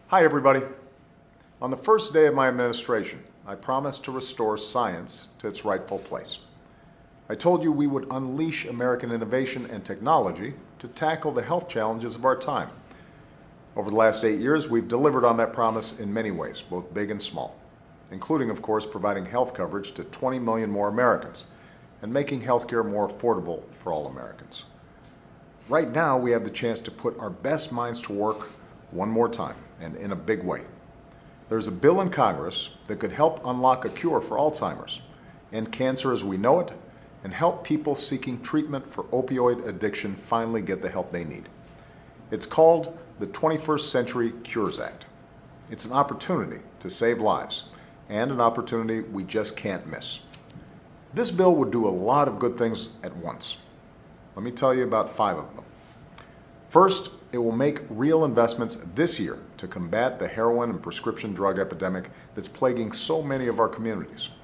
Hi, everybody. On the first day of my administration, I promised to restore science to its rightful place. I told you we would unleash American innovation and technology to tackle the health challenges of our time. Over the last 8 years, we've delivered on that promise in many ways, both big and small, including, of course, providing health coverage to 20 million more Americans and making healthcare more affordable for all Americans. Right now, we have the chance to put our best minds to work one more time, and in a big way. There's a bill in Congress that could help unlock a cure for Alzheimer's, end cancer as we know it, and help people seeking treatment for opioid addiction finally get the help they need. It's called the 21st Century Cures Act. It's an opportunity to save lives, and an opportunity we just can't miss. This bill would do a lot of good things at once. Let me tell you about 5 of them. First, it will make real investments this year to combat the heroin and prescription drug epidemic that's plaguing so many of our communities.